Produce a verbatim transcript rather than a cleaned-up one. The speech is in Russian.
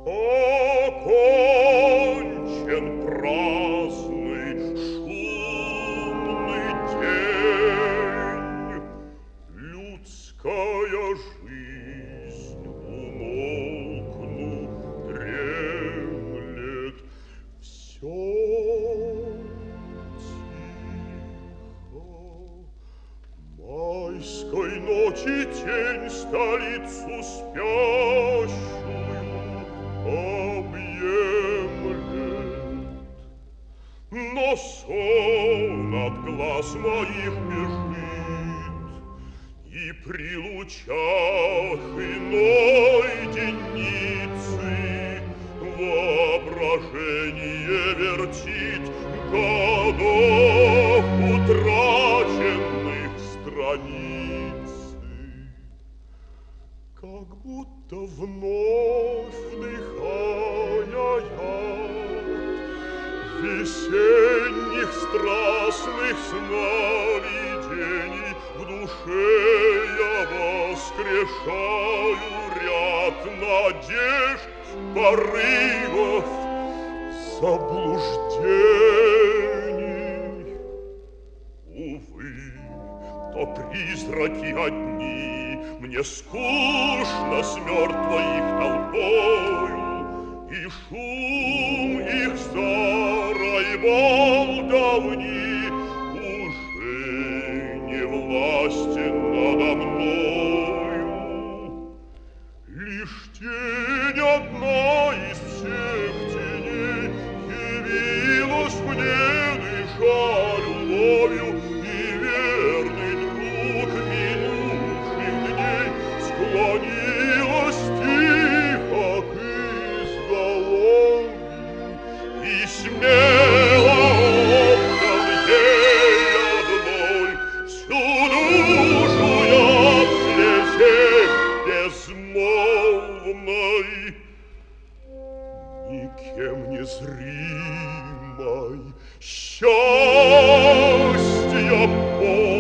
Окончен праздный, шумный день. Людская жизнь умолкнув дремлет. Все тихо. Майской ночи тень столицу спящую объемлет. Но сон от глаз моих бежит, и при лучах иной денницы воображение вертит годов утраченных страницы. Как будто вновь вдыхая яд весенних страстных сновидений, в душе я воскрешаю ряд надежд, порывов, заблуждений. Увы, то призраки одни, мне скучно с мертвой их толпою, и шум их старой болтовни уже не властен надо мною. Лишь тень одна из всех теней явилась мне, дыша любовью, и верный друг минувших дней склонилась тихо к изголовью и смело отдал ей одной всю душу я в слезе безмолвной, никем не зримой счастья.